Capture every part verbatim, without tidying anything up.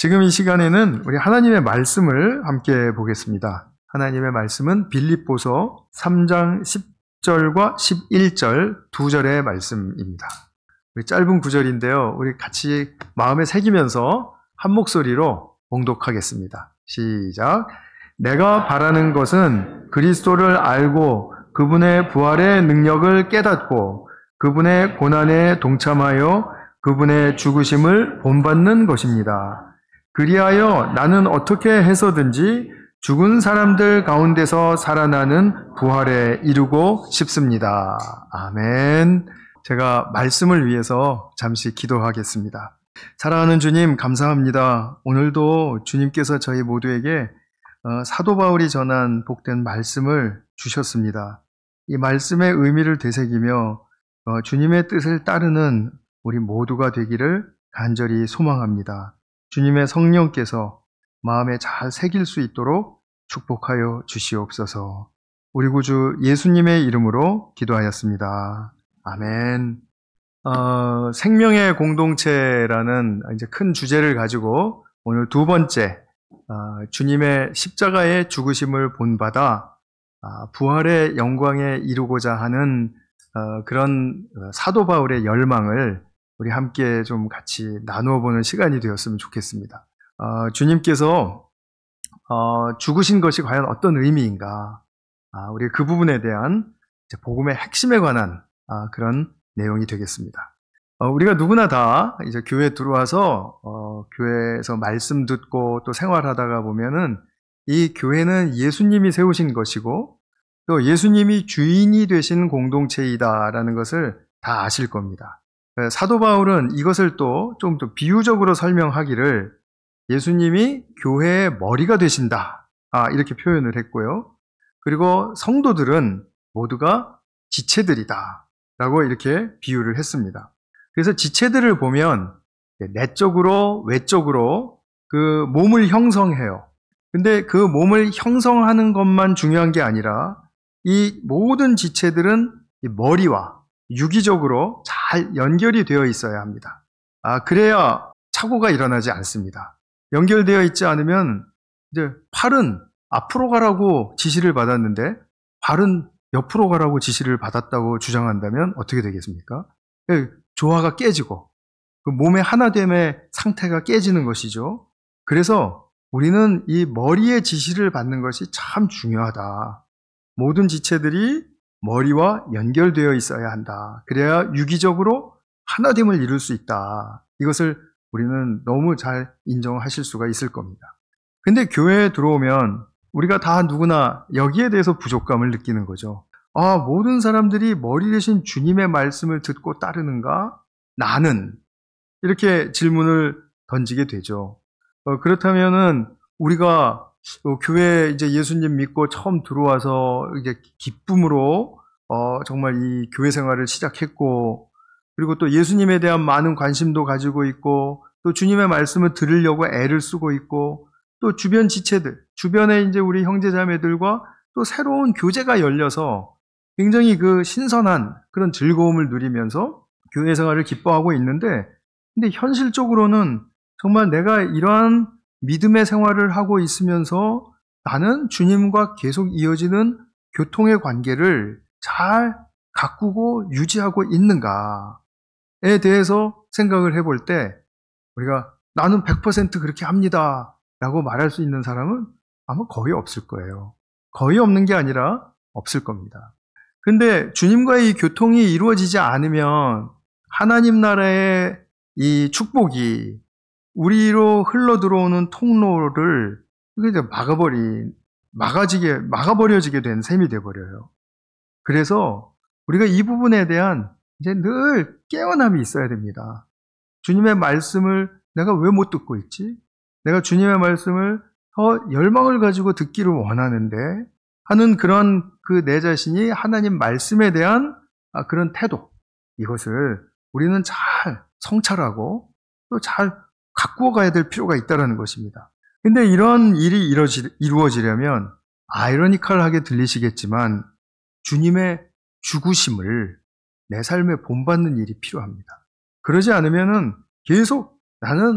지금 이 시간에는 우리 하나님의 말씀을 함께 보겠습니다. 하나님의 말씀은 빌립보서 삼 장 십 절과 십일 절 두 절의 말씀입니다. 우리 짧은 구절인데요. 우리 같이 마음에 새기면서 한 목소리로 봉독하겠습니다. 시작. 내가 바라는 것은 그리스도를 알고 그분의 부활의 능력을 깨닫고 그분의 고난에 동참하여 그분의 죽으심을 본받는 것입니다. 그리하여 나는 어떻게 해서든지 죽은 사람들 가운데서 살아나는 부활에 이루고 싶습니다. 아멘. 제가 말씀을 위해서 잠시 기도하겠습니다. 사랑하는 주님, 감사합니다. 오늘도 주님께서 저희 모두에게 사도 바울이 전한 복된 말씀을 주셨습니다. 이 말씀의 의미를 되새기며 주님의 뜻을 따르는 우리 모두가 되기를 간절히 소망합니다. 주님의 성령께서 마음에 잘 새길 수 있도록 축복하여 주시옵소서. 우리 구주 예수님의 이름으로 기도하였습니다. 아멘. 어, 생명의 공동체라는 이제 큰 주제를 가지고 오늘 두 번째 어, 주님의 십자가의 죽으심을 본받아 어, 부활의 영광에 이루고자 하는 어, 그런 사도 바울의 열망을 우리 함께 좀 같이 나누어 보는 시간이 되었으면 좋겠습니다. 어, 주님께서 어, 죽으신 것이 과연 어떤 의미인가? 아, 우리 그 부분에 대한 이제 복음의 핵심에 관한 아, 그런 내용이 되겠습니다. 어, 우리가 누구나 다 이제 교회에 들어와서 어, 교회에서 말씀 듣고 또 생활하다가 보면은 이 교회는 예수님이 세우신 것이고 또 예수님이 주인이 되신 공동체이다라는 것을 다 아실 겁니다. 사도 바울은 이것을 또 좀 더 비유적으로 설명하기를 예수님이 교회의 머리가 되신다. 아, 이렇게 표현을 했고요. 그리고 성도들은 모두가 지체들이다. 라고 이렇게 비유를 했습니다. 그래서 지체들을 보면 내적으로, 외적으로 그 몸을 형성해요. 근데 그 몸을 형성하는 것만 중요한 게 아니라 이 모든 지체들은 이 머리와 유기적으로 잘 연결이 되어 있어야 합니다. 아, 그래야 착오가 일어나지 않습니다. 연결되어 있지 않으면 이제 팔은 앞으로 가라고 지시를 받았는데 발은 옆으로 가라고 지시를 받았다고 주장한다면 어떻게 되겠습니까? 조화가 깨지고 그 몸의 하나됨의 상태가 깨지는 것이죠. 그래서 우리는 이 머리의 지시를 받는 것이 참 중요하다. 모든 지체들이 머리와 연결되어 있어야 한다. 그래야 유기적으로 하나됨을 이룰 수 있다. 이것을 우리는 너무 잘 인정하실 수가 있을 겁니다. 근데 교회에 들어오면 우리가 다 누구나 여기에 대해서 부족감을 느끼는 거죠. 아, 모든 사람들이 머리 대신 주님의 말씀을 듣고 따르는가? 나는 이렇게 질문을 던지게 되죠. 어, 그렇다면은 우리가 어, 교회에 이제 예수님 믿고 처음 들어와서 이제 기쁨으로 어, 정말 이 교회 생활을 시작했고, 그리고 또 예수님에 대한 많은 관심도 가지고 있고, 또 주님의 말씀을 들으려고 애를 쓰고 있고, 또 주변 지체들, 주변에 이제 우리 형제자매들과 또 새로운 교제가 열려서 굉장히 그 신선한 그런 즐거움을 누리면서 교회 생활을 기뻐하고 있는데, 근데 현실적으로는 정말 내가 이러한 믿음의 생활을 하고 있으면서 나는 주님과 계속 이어지는 교통의 관계를 잘 가꾸고 유지하고 있는가에 대해서 생각을 해볼 때 우리가 나는 백 퍼센트 그렇게 합니다 라고 말할 수 있는 사람은 아마 거의 없을 거예요. 거의 없는 게 아니라 없을 겁니다. 근데 주님과의 이 교통이 이루어지지 않으면 하나님 나라의 이 축복이 우리로 흘러 들어오는 통로를 이제 막아버리, 막아지게, 막아버려지게 된 셈이 돼버려요. 그래서 우리가 이 부분에 대한 이제 늘 깨어남이 있어야 됩니다. 주님의 말씀을 내가 왜 못 듣고 있지? 내가 주님의 말씀을 더 열망을 가지고 듣기를 원하는데 하는 그런 그 내 자신이 하나님 말씀에 대한 그런 태도, 이것을 우리는 잘 성찰하고 또 잘 가꾸어 가야 될 필요가 있다는 것입니다. 근데 이런 일이 이루어지, 이루어지려면 아이러니컬하게 들리시겠지만 주님의 죽으심을 내 삶에 본받는 일이 필요합니다. 그러지 않으면은 계속 나는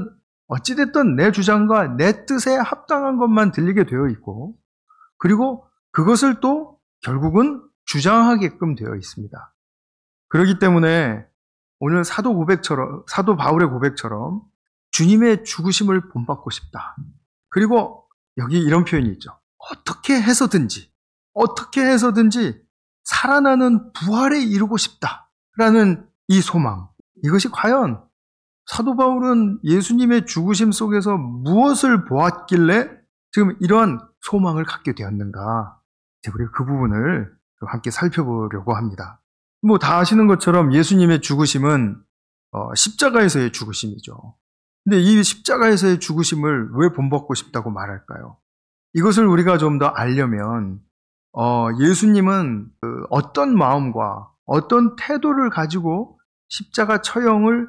어찌됐든 내 주장과 내 뜻에 합당한 것만 들리게 되어 있고, 그리고 그것을 또 결국은 주장하게끔 되어 있습니다. 그렇기 때문에 오늘 사도 고백처럼, 사도 바울의 고백처럼 주님의 죽으심을 본받고 싶다. 그리고 여기 이런 표현이 있죠. 어떻게 해서든지, 어떻게 해서든지 살아나는 부활에 이루고 싶다. 라는 이 소망. 이것이 과연 사도 바울은 예수님의 죽으심 속에서 무엇을 보았길래 지금 이러한 소망을 갖게 되었는가. 우리가 그 부분을 함께 살펴보려고 합니다. 뭐 다 아시는 것처럼 예수님의 죽으심은 어, 십자가에서의 죽으심이죠. 근데 이 십자가에서의 죽으심을 왜 본받고 싶다고 말할까요? 이것을 우리가 좀 더 알려면 어, 예수님은 그 어떤 마음과 어떤 태도를 가지고 십자가 처형을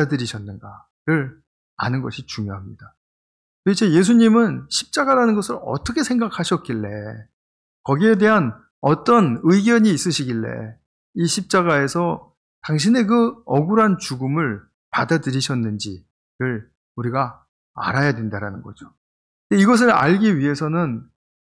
받아들이셨는가를 아는 것이 중요합니다. 도대체 예수님은 십자가라는 것을 어떻게 생각하셨길래, 거기에 대한 어떤 의견이 있으시길래 이 십자가에서 당신의 그 억울한 죽음을 받아들이셨는지를 우리가 알아야 된다는 거죠. 이것을 알기 위해서는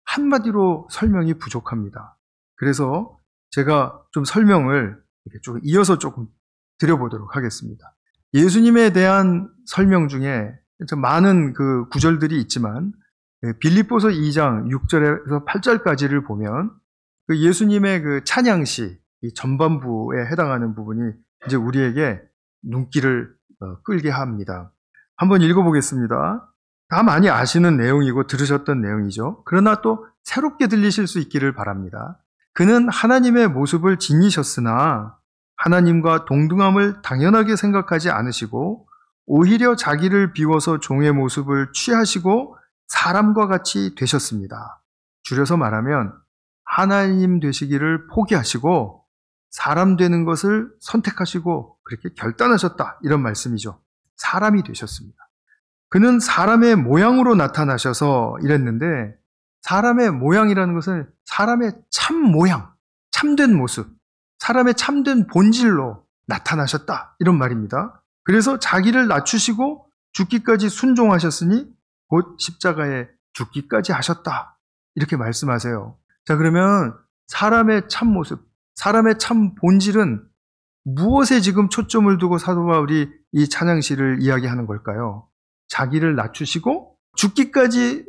한마디로 설명이 부족합니다. 그래서 제가 좀 설명을 이렇게 좀 이어서 조금 드려보도록 하겠습니다. 예수님에 대한 설명 중에 많은 그 구절들이 있지만 빌립보서 이 장 육 절에서 팔 절까지를 보면 그 예수님의 그 찬양시 이 전반부에 해당하는 부분이 이제 우리에게 눈길을 끌게 합니다. 한번 읽어보겠습니다. 다 많이 아시는 내용이고 들으셨던 내용이죠. 그러나 또 새롭게 들리실 수 있기를 바랍니다. 그는 하나님의 모습을 지니셨으나 하나님과 동등함을 당연하게 생각하지 않으시고 오히려 자기를 비워서 종의 모습을 취하시고 사람과 같이 되셨습니다. 줄여서 말하면 하나님 되시기를 포기하시고 사람 되는 것을 선택하시고 그렇게 결단하셨다, 이런 말씀이죠. 사람이 되셨습니다. 그는 사람의 모양으로 나타나셔서 이랬는데, 사람의 모양이라는 것은 사람의 참 모양, 참된 모습, 사람의 참된 본질로 나타나셨다, 이런 말입니다. 그래서 자기를 낮추시고 죽기까지 순종하셨으니 곧 십자가에 죽기까지 하셨다, 이렇게 말씀하세요. 자, 그러면 사람의 참 모습, 사람의 참 본질은 무엇에 지금 초점을 두고 사도 바울이 이 찬양시를 이야기하는 걸까요? 자기를 낮추시고 죽기까지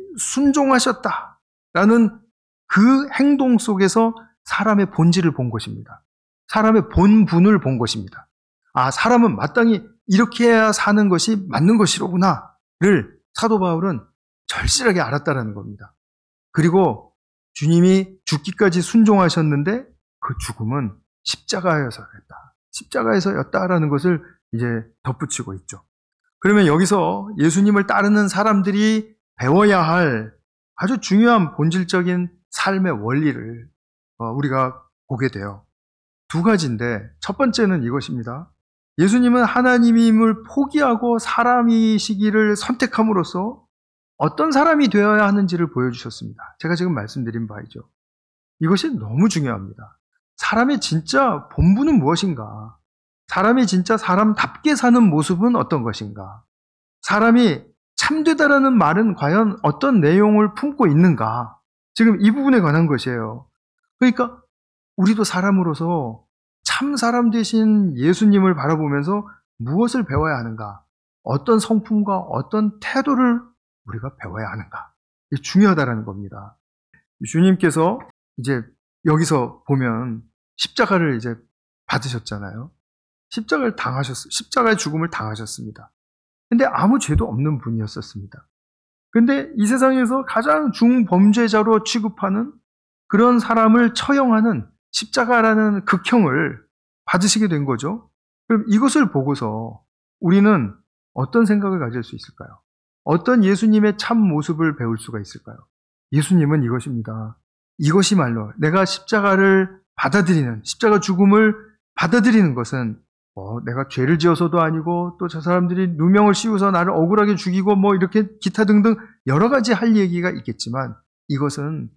순종하셨다라는 그 행동 속에서 사람의 본질을 본 것입니다. 사람의 본분을 본 것입니다. 아, 사람은 마땅히 이렇게 해야 사는 것이 맞는 것이로구나를 사도 바울은 절실하게 알았다라는 겁니다. 그리고 주님이 죽기까지 순종하셨는데 그 죽음은 십자가에서였다. 십자가에서였다라는 것을 이제 덧붙이고 있죠. 그러면 여기서 예수님을 따르는 사람들이 배워야 할 아주 중요한 본질적인 삶의 원리를 우리가 보게 돼요. 두 가지인데, 첫 번째는 이것입니다. 예수님은 하나님임을 포기하고 사람이시기를 선택함으로써 어떤 사람이 되어야 하는지를 보여주셨습니다. 제가 지금 말씀드린 바이죠. 이것이 너무 중요합니다. 사람의 진짜 본분은 무엇인가? 사람이 진짜 사람답게 사는 모습은 어떤 것인가? 사람이 참되다라는 말은 과연 어떤 내용을 품고 있는가? 지금 이 부분에 관한 것이에요. 그러니까 우리도 사람으로서 참 사람 되신 예수님을 바라보면서 무엇을 배워야 하는가? 어떤 성품과 어떤 태도를 우리가 배워야 하는가? 이게 중요하다는 겁니다. 주님께서 이제 여기서 보면 십자가를 이제 받으셨잖아요. 십자가를 당하셨어요. 십자가의 죽음을 당하셨습니다. 근데 아무 죄도 없는 분이었었습니다. 근데 이 세상에서 가장 중범죄자로 취급하는 그런 사람을 처형하는 십자가라는 극형을 받으시게 된 거죠. 그럼 이것을 보고서 우리는 어떤 생각을 가질 수 있을까요? 어떤 예수님의 참 모습을 배울 수가 있을까요? 예수님은 이것입니다. 이것이 말로 내가 십자가를 받아들이는, 십자가 죽음을 받아들이는 것은 뭐 내가 죄를 지어서도 아니고 또 저 사람들이 누명을 씌워서 나를 억울하게 죽이고 뭐 이렇게 기타 등등 여러 가지 할 얘기가 있겠지만, 이것은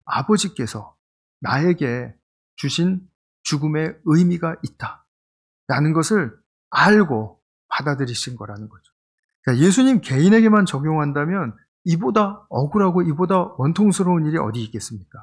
아버지께서 나에게 주신 죽음의 의미가 있다 라는 것을 알고 받아들이신 거라는 거죠. 그러니까 예수님 개인에게만 적용한다면 이보다 억울하고 이보다 원통스러운 일이 어디 있겠습니까?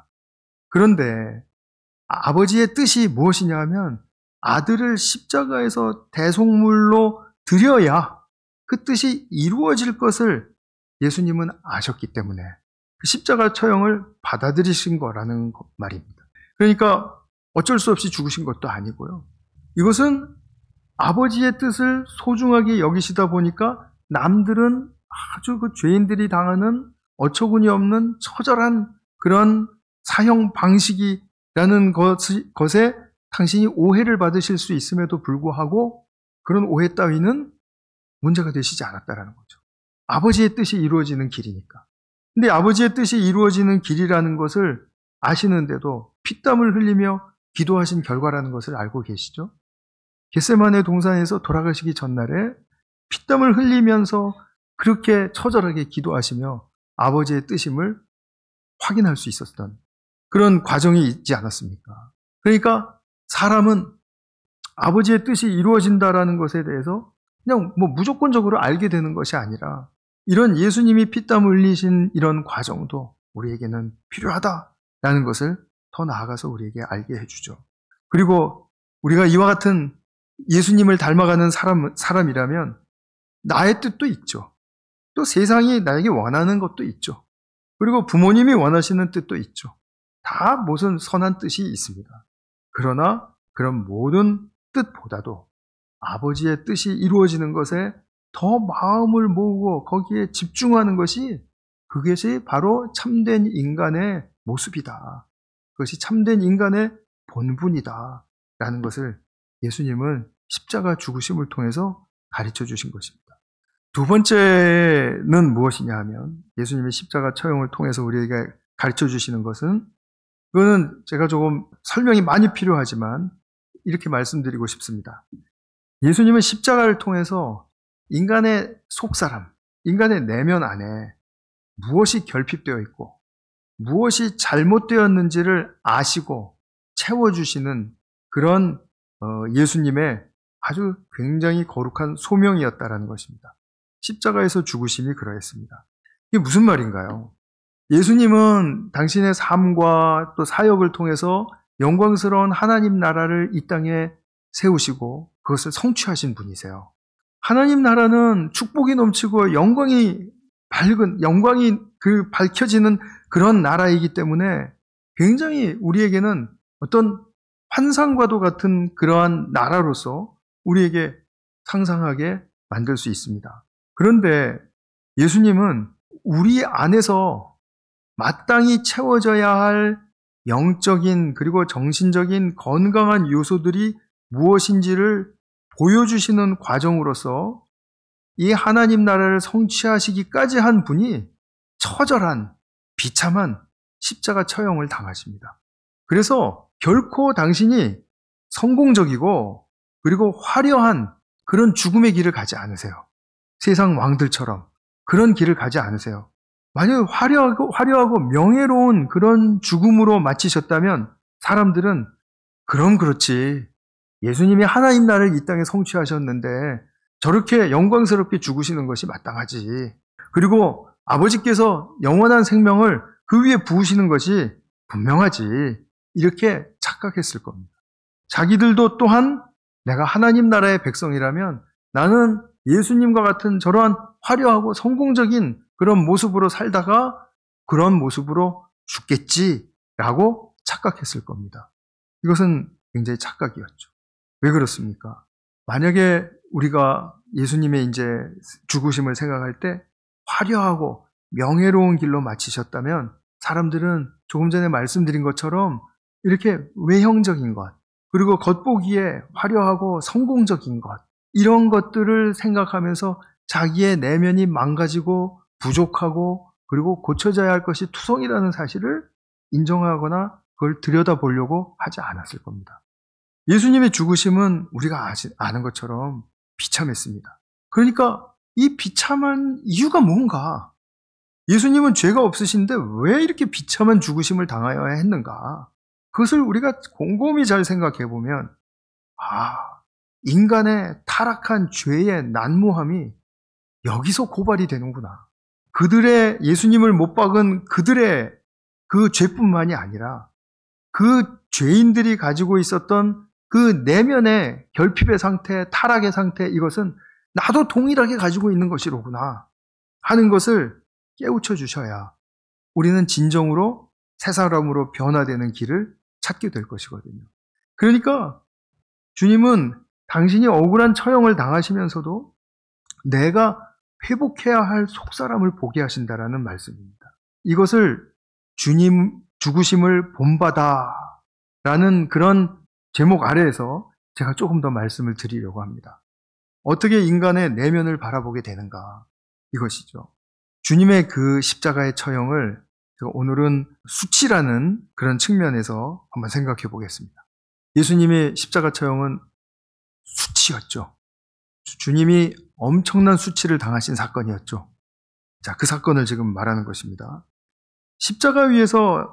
그런데 아버지의 뜻이 무엇이냐 하면 아들을 십자가에서 대속물로 드려야 그 뜻이 이루어질 것을 예수님은 아셨기 때문에 그 십자가 처형을 받아들이신 거라는 말입니다. 그러니까 어쩔 수 없이 죽으신 것도 아니고요. 이것은 아버지의 뜻을 소중하게 여기시다 보니까 남들은 아주 그 죄인들이 당하는 어처구니 없는 처절한 그런 사형 방식이라는 것이, 것에 당신이 오해를 받으실 수 있음에도 불구하고 그런 오해 따위는 문제가 되시지 않았다라는 거죠. 아버지의 뜻이 이루어지는 길이니까. 근데 아버지의 뜻이 이루어지는 길이라는 것을 아시는데도 피땀을 흘리며 기도하신 결과라는 것을 알고 계시죠? 겟세마네 동산에서 돌아가시기 전날에 피땀을 흘리면서 그렇게 처절하게 기도하시며 아버지의 뜻임을 확인할 수 있었던 그런 과정이 있지 않았습니까? 그러니까 사람은 아버지의 뜻이 이루어진다라는 것에 대해서 그냥 뭐 무조건적으로 알게 되는 것이 아니라 이런 예수님이 피땀 흘리신 이런 과정도 우리에게는 필요하다라는 것을 더 나아가서 우리에게 알게 해주죠. 그리고 우리가 이와 같은 예수님을 닮아가는 사람, 사람이라면 나의 뜻도 있죠. 또 세상이 나에게 원하는 것도 있죠. 그리고 부모님이 원하시는 뜻도 있죠. 다 무슨 선한 뜻이 있습니다. 그러나 그런 모든 뜻보다도 아버지의 뜻이 이루어지는 것에 더 마음을 모으고 거기에 집중하는 것이 그것이 바로 참된 인간의 모습이다. 그것이 참된 인간의 본분이다. 라는 것을 예수님은 십자가 죽으심을 통해서 가르쳐 주신 것입니다. 두 번째는 무엇이냐 하면 예수님의 십자가 처형을 통해서 우리에게 가르쳐 주시는 것은 그거는 제가 조금 설명이 많이 필요하지만 이렇게 말씀드리고 싶습니다. 예수님은 십자가를 통해서 인간의 속사람, 인간의 내면 안에 무엇이 결핍되어 있고 무엇이 잘못되었는지를 아시고 채워주시는 그런 예수님의 아주 굉장히 거룩한 소명이었다라는 것입니다. 십자가에서 죽으심이 그러했습니다. 이게 무슨 말인가요? 예수님은 당신의 삶과 또 사역을 통해서 영광스러운 하나님 나라를 이 땅에 세우시고 그것을 성취하신 분이세요. 하나님 나라는 축복이 넘치고 영광이 밝은, 영광이 그 밝혀지는 그런 나라이기 때문에 굉장히 우리에게는 어떤 환상과도 같은 그러한 나라로서 우리에게 상상하게 만들 수 있습니다. 그런데 예수님은 우리 안에서 마땅히 채워져야 할 영적인 그리고 정신적인 건강한 요소들이 무엇인지를 보여주시는 과정으로서 이 하나님 나라를 성취하시기까지 한 분이 처절한 비참한 십자가 처형을 당하십니다. 그래서 결코 당신이 성공적이고 그리고 화려한 그런 죽음의 길을 가지 않으세요. 세상 왕들처럼 그런 길을 가지 않으세요. 만약에 화려하고, 화려하고 명예로운 그런 죽음으로 마치셨다면 사람들은 그럼 그렇지. 예수님이 하나님 나라를 이 땅에 성취하셨는데 저렇게 영광스럽게 죽으시는 것이 마땅하지. 그리고 아버지께서 영원한 생명을 그 위에 부으시는 것이 분명하지. 이렇게 착각했을 겁니다. 자기들도 또한 내가 하나님 나라의 백성이라면 나는 예수님과 같은 저러한 화려하고 성공적인 그런 모습으로 살다가 그런 모습으로 죽겠지라고 착각했을 겁니다. 이것은 굉장히 착각이었죠. 왜 그렇습니까? 만약에 우리가 예수님의 이제 죽으심을 생각할 때 화려하고 명예로운 길로 마치셨다면 사람들은 조금 전에 말씀드린 것처럼 이렇게 외형적인 것, 그리고 겉보기에 화려하고 성공적인 것, 이런 것들을 생각하면서 자기의 내면이 망가지고 부족하고 그리고 고쳐져야 할 것이 투성이라는 사실을 인정하거나 그걸 들여다보려고 하지 않았을 겁니다. 예수님의 죽으심은 우리가 아는 것처럼 비참했습니다. 그러니까 이 비참한 이유가 뭔가? 예수님은 죄가 없으신데 왜 이렇게 비참한 죽으심을 당하여야 했는가? 그것을 우리가 곰곰이 잘 생각해 보면 아, 인간의 타락한 죄의 난무함이 여기서 고발이 되는구나. 그들의 예수님을 못 박은 그들의 그 죄뿐만이 아니라 그 죄인들이 가지고 있었던 그 내면의 결핍의 상태, 타락의 상태, 이것은 나도 동일하게 가지고 있는 것이로구나 하는 것을 깨우쳐 주셔야 우리는 진정으로 새 사람으로 변화되는 길을 찾게 될 것이거든요. 그러니까 주님은 당신이 억울한 처형을 당하시면서도 내가 회복해야 할 속사람을 보게 하신다라는 말씀입니다. 이것을 주님 죽으심을 본받아라는 그런 제목 아래에서 제가 조금 더 말씀을 드리려고 합니다. 어떻게 인간의 내면을 바라보게 되는가, 이것이죠. 주님의 그 십자가의 처형을 제가 오늘은 수치라는 그런 측면에서 한번 생각해 보겠습니다. 예수님의 십자가 처형은 수치였죠. 주님이 엄청난 수치를 당하신 사건이었죠. 자, 그 사건을 지금 말하는 것입니다. 십자가 위에서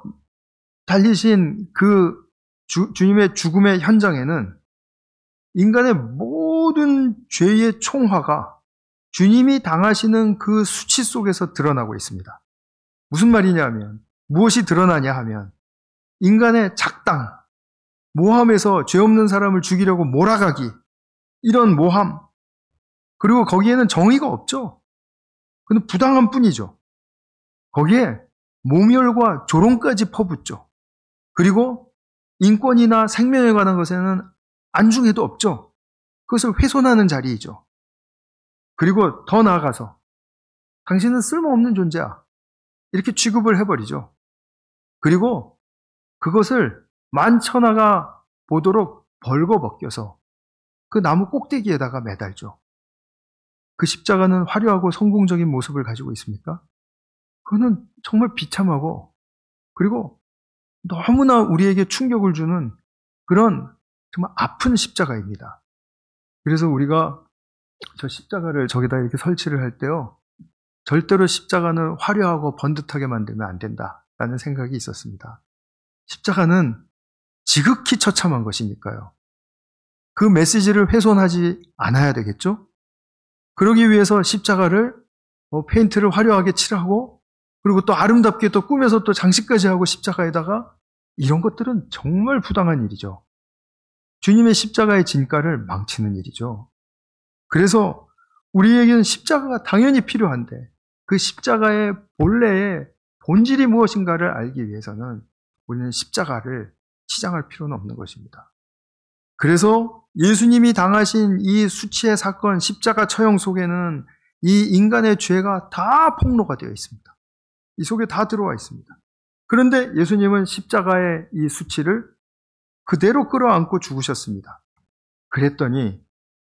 달리신 그 주, 주님의 죽음의 현장에는 인간의 모든 죄의 총화가 주님이 당하시는 그 수치 속에서 드러나고 있습니다. 무슨 말이냐면, 무엇이 드러나냐 하면 인간의 작당, 모함에서 죄 없는 사람을 죽이려고 몰아가기, 이런 모함, 그리고 거기에는 정의가 없죠. 그건 부당한 뿐이죠. 거기에 모멸과 조롱까지 퍼붓죠. 그리고 인권이나 생명에 관한 것에는 안중에도 없죠. 그것을 훼손하는 자리이죠. 그리고 더 나아가서 당신은 쓸모없는 존재야, 이렇게 취급을 해버리죠. 그리고 그것을 만천하가 보도록 벌거벗겨서 그 나무 꼭대기에다가 매달죠. 그 십자가는 화려하고 성공적인 모습을 가지고 있습니까? 그거는 정말 비참하고, 그리고 너무나 우리에게 충격을 주는 그런 정말 아픈 십자가입니다. 그래서 우리가 저 십자가를 저기다 이렇게 설치를 할 때요, 절대로 십자가는 화려하고 번듯하게 만들면 안 된다라는 생각이 있었습니다. 십자가는 지극히 처참한 것이니까요. 그 메시지를 훼손하지 않아야 되겠죠? 그러기 위해서 십자가를 뭐 페인트를 화려하게 칠하고, 그리고 또 아름답게 또 꾸며서 또 장식까지 하고 십자가에다가, 이런 것들은 정말 부당한 일이죠. 주님의 십자가의 진가를 망치는 일이죠. 그래서 우리에게는 십자가가 당연히 필요한데, 그 십자가의 본래의 본질이 무엇인가를 알기 위해서는 우리는 십자가를 치장할 필요는 없는 것입니다. 그래서 예수님이 당하신 이 수치의 사건, 십자가 처형 속에는 이 인간의 죄가 다 폭로가 되어 있습니다. 이 속에 다 들어와 있습니다. 그런데 예수님은 십자가의 이 수치를 그대로 끌어안고 죽으셨습니다. 그랬더니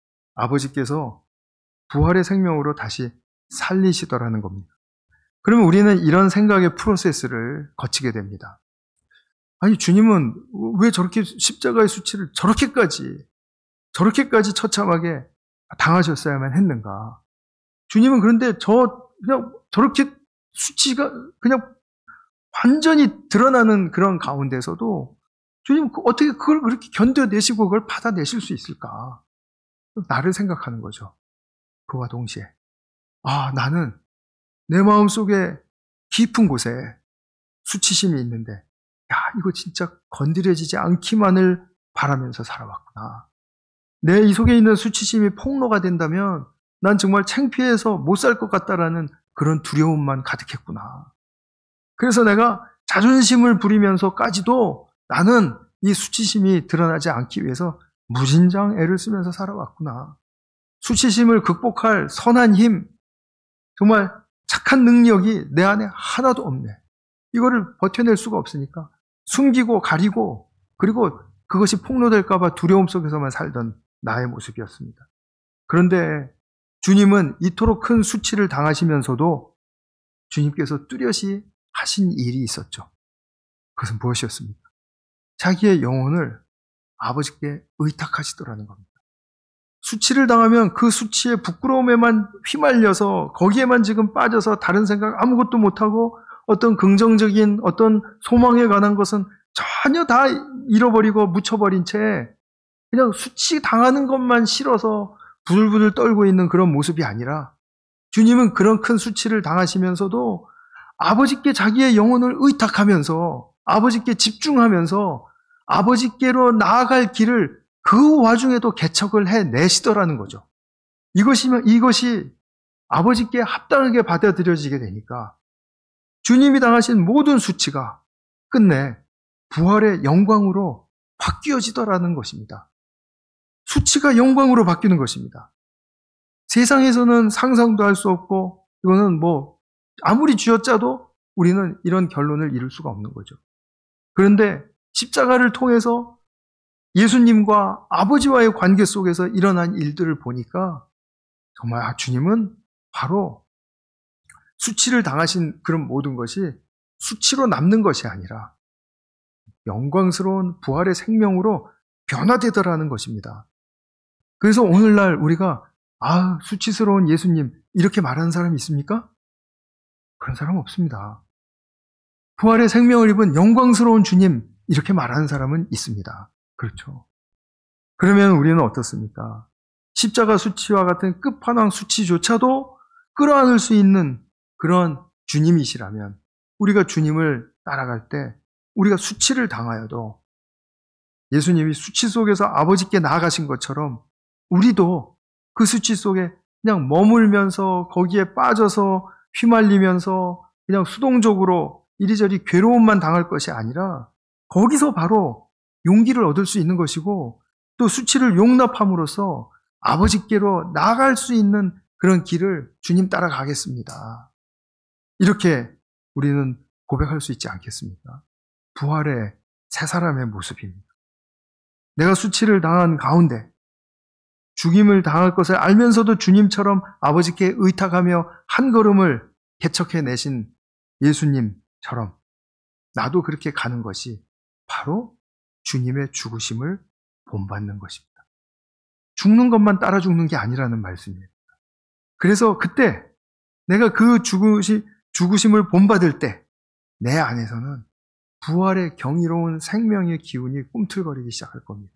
아버지께서 부활의 생명으로 다시 살리시더라는 겁니다. 그러면 우리는 이런 생각의 프로세스를 거치게 됩니다. 아니, 주님은 왜 저렇게 십자가의 수치를 저렇게까지 저렇게까지 처참하게 당하셨어야만 했는가? 주님은 그런데 저 그냥 저렇게 수치가 그냥 완전히 드러나는 그런 가운데서도 주님 어떻게 그걸 그렇게 견뎌내시고 그걸 받아내실 수 있을까? 나를 생각하는 거죠. 그와 동시에 아, 나는 내 마음속에 깊은 곳에 수치심이 있는데, 야, 이거 진짜 건드려지지 않기만을 바라면서 살아왔구나. 내 이 속에 있는 수치심이 폭로가 된다면 난 정말 창피해서 못 살 것 같다라는 그런 두려움만 가득했구나. 그래서 내가 자존심을 부리면서까지도 나는 이 수치심이 드러나지 않기 위해서 무진장 애를 쓰면서 살아왔구나. 수치심을 극복할 선한 힘, 정말 착한 능력이 내 안에 하나도 없네. 이거를 버텨낼 수가 없으니까 숨기고 가리고, 그리고 그것이 폭로될까 봐 두려움 속에서만 살던 나의 모습이었습니다. 그런데 주님은 이토록 큰 수치를 당하시면서도 주님께서 뚜렷이 하신 일이 있었죠. 그것은 무엇이었습니까? 자기의 영혼을 아버지께 의탁하시더라는 겁니다. 수치를 당하면 그 수치의 부끄러움에만 휘말려서 거기에만 지금 빠져서 다른 생각 아무것도 못하고 어떤 긍정적인 어떤 소망에 관한 것은 전혀 다 잃어버리고 묻혀버린 채 그냥 수치 당하는 것만 싫어서 부들부들 떨고 있는 그런 모습이 아니라 주님은 그런 큰 수치를 당하시면서도 아버지께 자기의 영혼을 의탁하면서 아버지께 집중하면서 아버지께로 나아갈 길을 그 와중에도 개척을 해내시더라는 거죠. 이것이, 이것이 아버지께 합당하게 받아들여지게 되니까 주님이 당하신 모든 수치가 끝내 부활의 영광으로 바뀌어지더라는 것입니다. 수치가 영광으로 바뀌는 것입니다. 세상에서는 상상도 할 수 없고 이거는 뭐 아무리 쥐어짜도 우리는 이런 결론을 이룰 수가 없는 거죠. 그런데 십자가를 통해서 예수님과 아버지와의 관계 속에서 일어난 일들을 보니까 정말 주님은 바로 수치를 당하신 그런 모든 것이 수치로 남는 것이 아니라 영광스러운 부활의 생명으로 변화되더라는 것입니다. 그래서 오늘날 우리가 아, 수치스러운 예수님 이렇게 말하는 사람이 있습니까? 그런 사람 없습니다. 부활의 생명을 입은 영광스러운 주님 이렇게 말하는 사람은 있습니다. 그렇죠. 그러면 우리는 어떻습니까? 십자가 수치와 같은 끝판왕 수치조차도 끌어안을 수 있는 그런 주님이시라면 우리가 주님을 따라갈 때 우리가 수치를 당하여도 예수님이 수치 속에서 아버지께 나아가신 것처럼 우리도 그 수치 속에 그냥 머물면서 거기에 빠져서 휘말리면서 그냥 수동적으로 이리저리 괴로움만 당할 것이 아니라 거기서 바로 용기를 얻을 수 있는 것이고 또 수치를 용납함으로써 아버지께로 나아갈 수 있는 그런 길을 주님 따라가겠습니다. 이렇게 우리는 고백할 수 있지 않겠습니까? 부활의 새 사람의 모습입니다. 내가 수치를 당한 가운데 죽임을 당할 것을 알면서도 주님처럼 아버지께 의탁하며 한 걸음을 개척해내신 예수님처럼 나도 그렇게 가는 것이 바로 주님의 죽으심을 본받는 것입니다. 죽는 것만 따라 죽는 게 아니라는 말씀이에요. 그래서 그때 내가 그 죽으시, 죽으심을 본받을 때 내 안에서는 부활의 경이로운 생명의 기운이 꿈틀거리기 시작할 겁니다.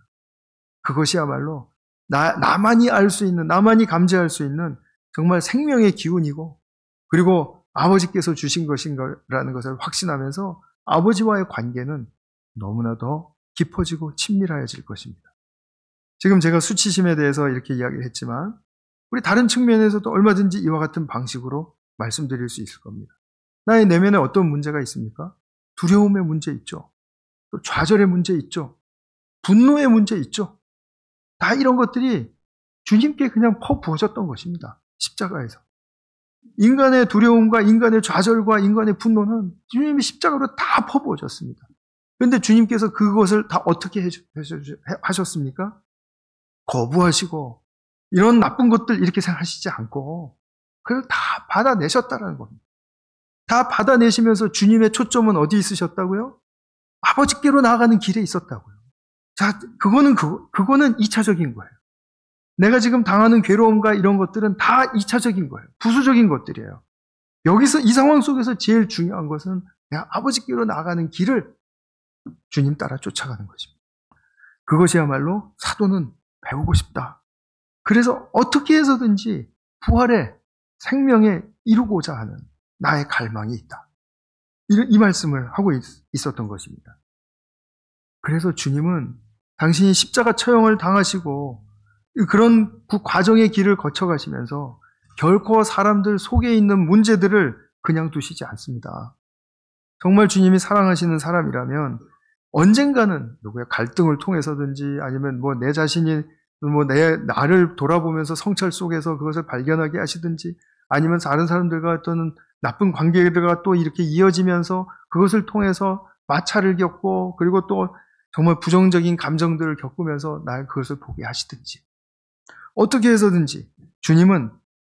그것이야말로 나, 나만이 알 수 있는, 나만이 감지할 수 있는 정말 생명의 기운이고 그리고 아버지께서 주신 것인가라는 것을 확신하면서 아버지와의 관계는 너무나 더 깊어지고 친밀해질 것입니다. 지금 제가 수치심에 대해서 이렇게 이야기를 했지만 우리 다른 측면에서도 얼마든지 이와 같은 방식으로 말씀드릴 수 있을 겁니다. 나의 내면에 어떤 문제가 있습니까? 두려움의 문제 있죠. 또 좌절의 문제 있죠. 분노의 문제 있죠. 다 이런 것들이 주님께 그냥 퍼부어졌던 것입니다. 십자가에서. 인간의 두려움과 인간의 좌절과 인간의 분노는 주님이 십자가로 다 퍼부어졌습니다. 그런데 주님께서 그것을 다 어떻게 하셨습니까? 거부하시고 이런 나쁜 것들 이렇게 생각하시지 않고 그걸 다 받아내셨다는 겁니다. 다 받아내시면서 주님의 초점은 어디 있으셨다고요? 아버지께로 나아가는 길에 있었다고요. 자, 그거는 그, 그거는 이차적인 거예요. 내가 지금 당하는 괴로움과 이런 것들은 다 이차적인 거예요. 부수적인 것들이에요. 여기서 이 상황 속에서 제일 중요한 것은 내가 아버지께로 나아가는 길을 주님 따라 쫓아가는 것입니다. 그것이야말로 사도는 배우고 싶다. 그래서 어떻게 해서든지 부활의 생명에 이루고자 하는 나의 갈망이 있다. 이, 이 말씀을 하고 있, 있었던 것입니다. 그래서 주님은 당신이 십자가 처형을 당하시고 그런 그 과정의 길을 거쳐가시면서 결코 사람들 속에 있는 문제들을 그냥 두시지 않습니다. 정말 주님이 사랑하시는 사람이라면 언젠가는 누구의 갈등을 통해서든지 아니면 뭐 내 자신이 뭐 내 나를 돌아보면서 성찰 속에서 그것을 발견하게 하시든지 아니면 다른 사람들과 어떤 나쁜 관계들과 또 이렇게 이어지면서 그것을 통해서 마찰을 겪고 그리고 또 정말 부정적인 감정들을 겪으면서 날 그것을 보게 하시든지 어떻게 해서든지 주님은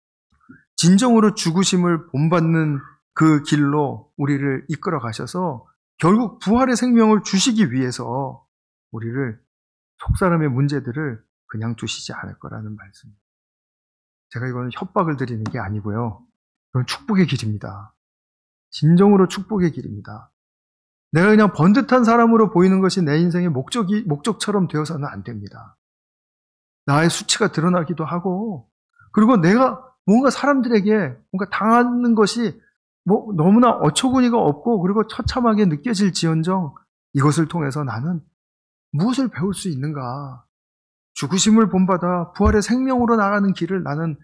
진정으로 죽으심을 본받는 그 길로 우리를 이끌어 가셔서 결국 부활의 생명을 주시기 위해서 우리를 속사람의 문제들을 그냥 두시지 않을 거라는 말씀입니다. 제가 이거는 협박을 드리는 게 아니고요. 이건 축복의 길입니다. 진정으로 축복의 길입니다. 내가 그냥 번듯한 사람으로 보이는 것이 내 인생의 목적이, 목적처럼 되어서는 안 됩니다. 나의 수치가 드러나기도 하고, 그리고 내가 뭔가 사람들에게 뭔가 당하는 것이 뭐 너무나 어처구니가 없고 그리고 처참하게 느껴질지언정 이것을 통해서 나는 무엇을 배울 수 있는가? 죽으심을 본받아 부활의 생명으로 나가는 길을 나는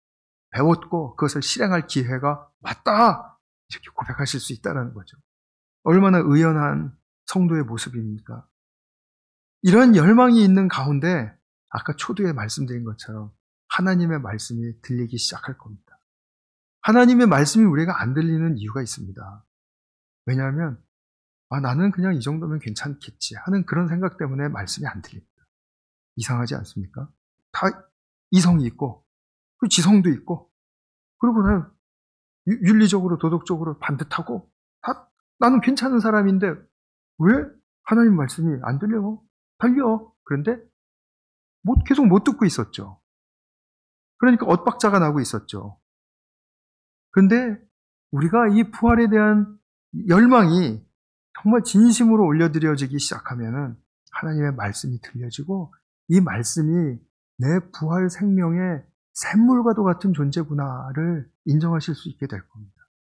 배웠고 그것을 실행할 기회가 왔다. 이렇게 고백하실 수 있다는 거죠. 얼마나 의연한 성도의 모습입니까? 이런 열망이 있는 가운데 아까 초두에 말씀드린 것처럼 하나님의 말씀이 들리기 시작할 겁니다. 하나님의 말씀이 우리가 안 들리는 이유가 있습니다. 왜냐하면 아, 나는 그냥 이 정도면 괜찮겠지 하는 그런 생각 때문에 말씀이 안 들립니다. 이상하지 않습니까? 다 이성이 있고 그 지성도 있고 그리고 나는 윤리적으로 도덕적으로 반듯하고 다 나는 괜찮은 사람인데 왜 하나님 말씀이 안 들려? 들려. 그런데 못, 계속 못 듣고 있었죠. 그러니까 엇박자가 나고 있었죠. 그런데 우리가 이 부활에 대한 열망이 정말 진심으로 올려드려지기 시작하면은 하나님의 말씀이 들려지고 이 말씀이 내 부활 생명의 샘물과도 같은 존재구나를 인정하실 수 있게 될 겁니다.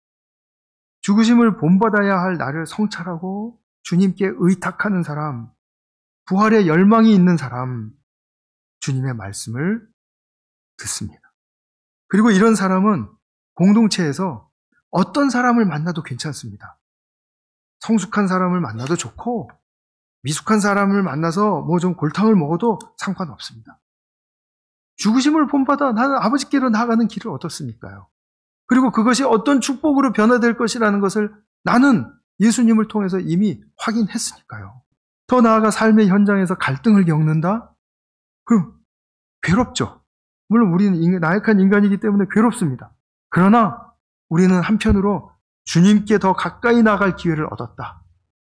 죽으심을 본받아야 할 나를 성찰하고 주님께 의탁하는 사람, 부활의 열망이 있는 사람, 주님의 말씀을 듣습니다. 그리고 이런 사람은 공동체에서 어떤 사람을 만나도 괜찮습니다. 성숙한 사람을 만나도 좋고 미숙한 사람을 만나서 뭐 좀 골탕을 먹어도 상관없습니다. 죽으심을 본받아 나는 아버지께로 나아가는 길을 얻었으니까요. 그리고 그것이 어떤 축복으로 변화될 것이라는 것을 나는 예수님을 통해서 이미 확인했으니까요. 더 나아가 삶의 현장에서 갈등을 겪는다? 그럼 괴롭죠. 물론 우리는 나약한 인간이기 때문에 괴롭습니다. 그러나 우리는 한편으로 주님께 더 가까이 나갈 기회를 얻었다.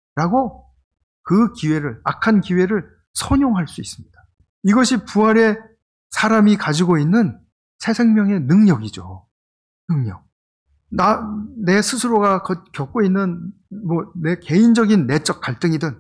라고 그 기회를, 악한 기회를 선용할 수 있습니다. 이것이 부활의 사람이 가지고 있는 새 생명의 능력이죠. 능력. 나, 내 스스로가 겪고 있는 뭐 내 개인적인 내적 갈등이든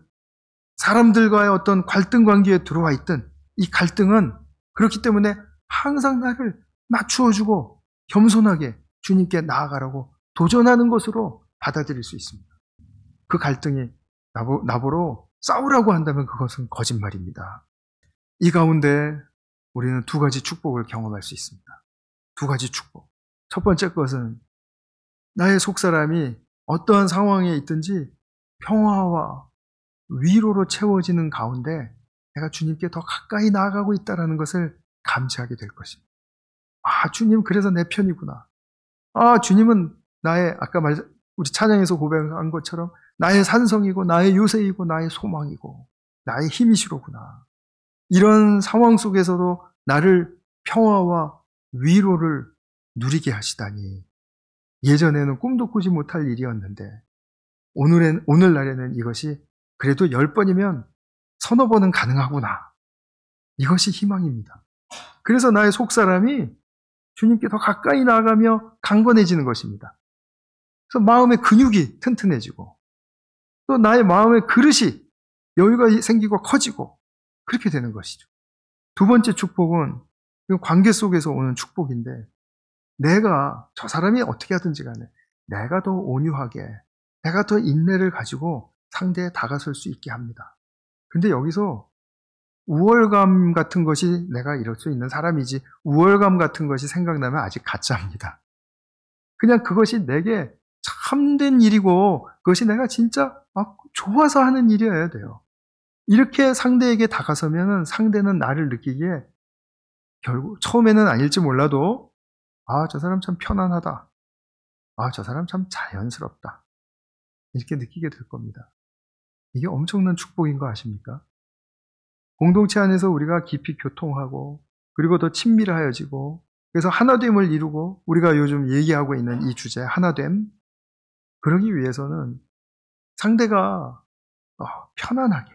사람들과의 어떤 갈등 관계에 들어와 있든 이 갈등은 그렇기 때문에 항상 나를 낮추어주고 겸손하게 주님께 나아가라고 도전하는 것으로 받아들일 수 있습니다. 그 갈등이 나보, 나보러 싸우라고 한다면 그것은 거짓말입니다. 이 가운데 우리는 두 가지 축복을 경험할 수 있습니다. 두 가지 축복. 첫 번째 것은 나의 속사람이 어떠한 상황에 있든지 평화와 위로로 채워지는 가운데 내가 주님께 더 가까이 나아가고 있다는 것을 감지하게 될 것입니다. 아, 주님 그래서 내 편이구나. 아, 주님은 나의 아까 말 우리 찬양에서 고백한 것처럼 나의 산성이고 나의 요새이고 나의 소망이고 나의 힘이시로구나. 이런 상황 속에서도 나를 평화와 위로를 누리게 하시다니 예전에는 꿈도 꾸지 못할 일이었는데 오늘엔, 오늘날에는 이것이 그래도 열 번이면 서너 번은 가능하구나. 이것이 희망입니다. 그래서 나의 속사람이 주님께 더 가까이 나아가며 강건해지는 것입니다. 그래서 마음의 근육이 튼튼해지고 또 나의 마음의 그릇이 여유가 생기고 커지고 그렇게 되는 것이죠. 두 번째 축복은 관계 속에서 오는 축복인데 내가 저 사람이 어떻게 하든지 간에 내가 더 온유하게 내가 더 인내를 가지고 상대에 다가설 수 있게 합니다. 근데 여기서 우월감 같은 것이 내가 이럴 수 있는 사람이지 우월감 같은 것이 생각나면 아직 가짜입니다. 그냥 그것이 내게 참된 일이고 그것이 내가 진짜 막 좋아서 하는 일이어야 돼요. 이렇게 상대에게 다가서면 상대는 나를 느끼기에 결국 처음에는 아닐지 몰라도 아, 저 사람 참 편안하다. 아, 저 사람 참 자연스럽다. 이렇게 느끼게 될 겁니다. 이게 엄청난 축복인 거 아십니까? 공동체 안에서 우리가 깊이 교통하고 그리고 더 친밀하여지고 그래서 하나됨을 이루고 우리가 요즘 얘기하고 있는 이 주제 하나됨 그러기 위해서는 상대가 편안하게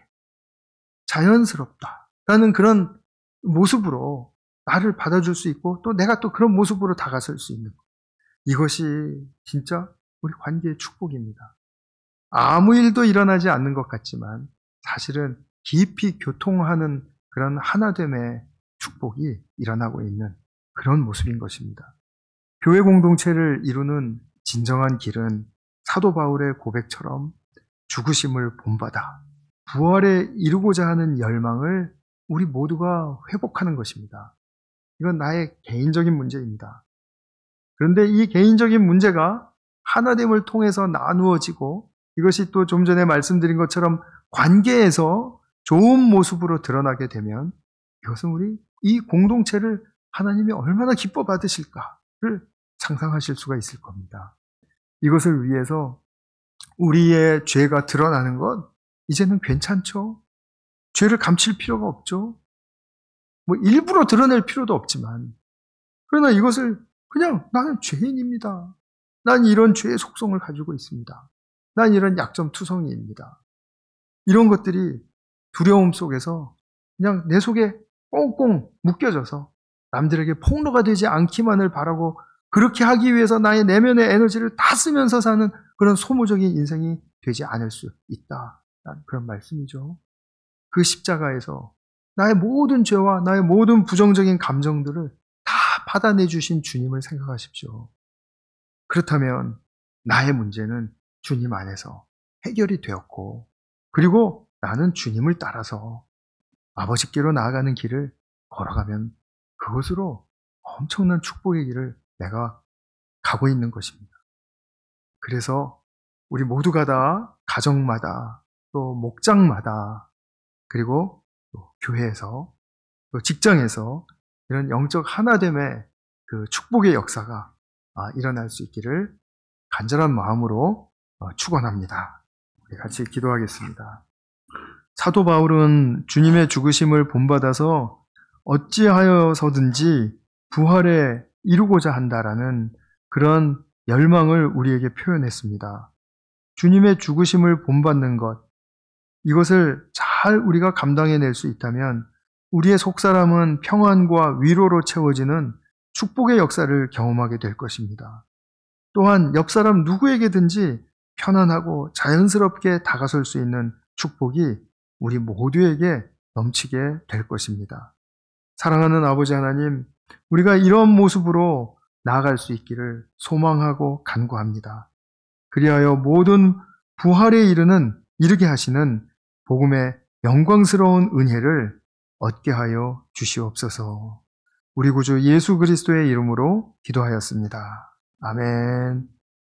자연스럽다라는 그런 모습으로 나를 받아줄 수 있고 또 내가 또 그런 모습으로 다가설 수 있는 것. 이것이 진짜 우리 관계의 축복입니다. 아무 일도 일어나지 않는 것 같지만 사실은 깊이 교통하는 그런 하나됨의 축복이 일어나고 있는 그런 모습인 것입니다. 교회 공동체를 이루는 진정한 길은 사도 바울의 고백처럼 죽으심을 본받아 부활에 이루고자 하는 열망을 우리 모두가 회복하는 것입니다. 이건 나의 개인적인 문제입니다. 그런데 이 개인적인 문제가 하나님을 통해서 나누어지고 이것이 또 좀 전에 말씀드린 것처럼 관계에서 좋은 모습으로 드러나게 되면 이것은 우리 이 공동체를 하나님이 얼마나 기뻐 받으실까를 상상하실 수가 있을 겁니다. 이것을 위해서 우리의 죄가 드러나는 것 이제는 괜찮죠. 죄를 감출 필요가 없죠. 뭐 일부러 드러낼 필요도 없지만 그러나 이것을 그냥 나는 죄인입니다. 난 이런 죄의 속성을 가지고 있습니다. 난 이런 약점투성이입니다. 이런 것들이 두려움 속에서 그냥 내 속에 꽁꽁 묶여져서 남들에게 폭로가 되지 않기만을 바라고 그렇게 하기 위해서 나의 내면의 에너지를 다 쓰면서 사는 그런 소모적인 인생이 되지 않을 수 있다. 그런 말씀이죠. 그 십자가에서 나의 모든 죄와 나의 모든 부정적인 감정들을 다 받아내 주신 주님을 생각하십시오. 그렇다면 나의 문제는 주님 안에서 해결이 되었고 그리고 나는 주님을 따라서 아버지께로 나아가는 길을 걸어가면 그것으로 엄청난 축복의 길을 내가 가고 있는 것입니다. 그래서 우리 모두가 다 가정마다 또 목장마다 그리고 또 교회에서 또 직장에서 이런 영적 하나됨의 그 축복의 역사가 일어날 수 있기를 간절한 마음으로 축원합니다. 우리 같이 기도하겠습니다. 사도 바울은 주님의 죽으심을 본받아서 어찌하여서든지 부활에 이루고자 한다라는 그런 열망을 우리에게 표현했습니다. 주님의 죽으심을 본받는 것, 이것을 잘 우리가 감당해낼 수 있다면 우리의 속사람은 평안과 위로로 채워지는 축복의 역사를 경험하게 될 것입니다. 또한 옆 사람 누구에게든지 편안하고 자연스럽게 다가설 수 있는 축복이 우리 모두에게 넘치게 될 것입니다. 사랑하는 아버지 하나님, 우리가 이런 모습으로 나아갈 수 있기를 소망하고 간구합니다. 그리하여 모든 부활에 이르는 이르게 하시는 복음의 영광스러운 은혜를 얻게 하여 주시옵소서. 우리 구주 예수 그리스도의 이름으로 기도하였습니다. 아멘.